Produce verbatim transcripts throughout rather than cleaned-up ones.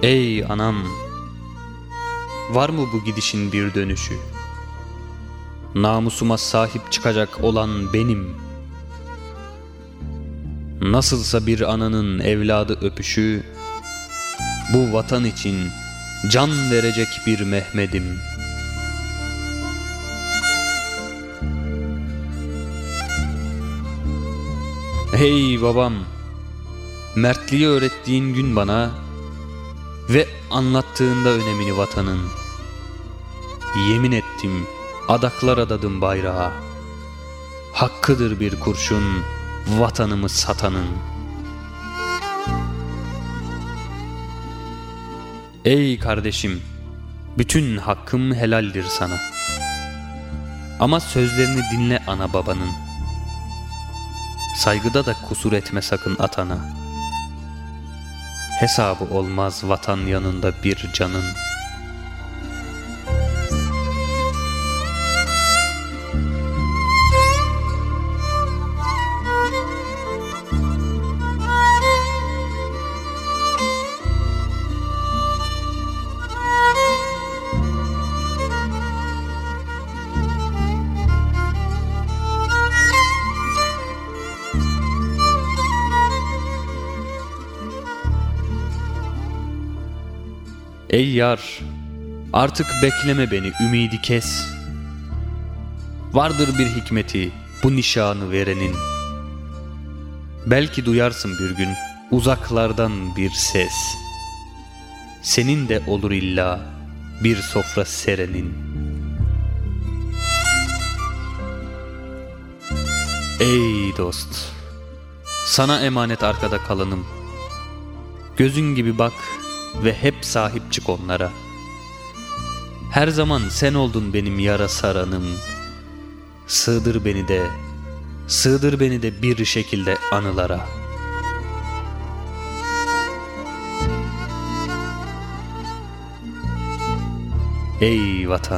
Ey anam, var mı bu gidişin bir dönüşü? Namusuma sahip çıkacak olan benim. Nasılsa bir ananın evladı öpüşü, bu vatan için can verecek bir Mehmet'im. Hey babam, mertliği öğrettiğin gün bana ve anlattığında önemini vatanın, yemin ettim, adaklar adadım bayrağa. Hakkıdır bir kurşun vatanımı satanın. Ey kardeşim, bütün hakkım helaldir sana. Ama sözlerini dinle ana babanın. Saygıda da kusur etme sakın atana. Hesabı olmaz vatan yanında bir canın. Ey yar, artık bekleme beni, ümidi kes. Vardır bir hikmeti bu nişanı verenin. Belki duyarsın bir gün uzaklardan bir ses. Senin de olur illa bir sofra serenin. Ey dost, sana emanet arkada kalanım. Gözün gibi bak ve hep sahip çık onlara. Her zaman sen oldun benim yara saranım. Sığdır beni de, sığdır beni de bir şekilde anılara. Ey vatan,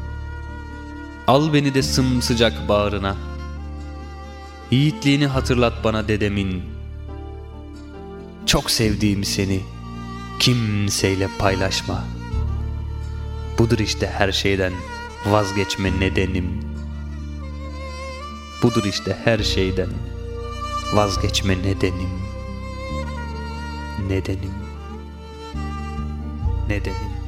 al beni de sımsıcak bağrına. Yiğitliğini hatırlat bana dedemin. Çok sevdiğim seni kimseyle paylaşma. Budur işte her şeyden vazgeçme nedenim. Budur işte her şeyden vazgeçme nedenim. Nedenim. Nedenim.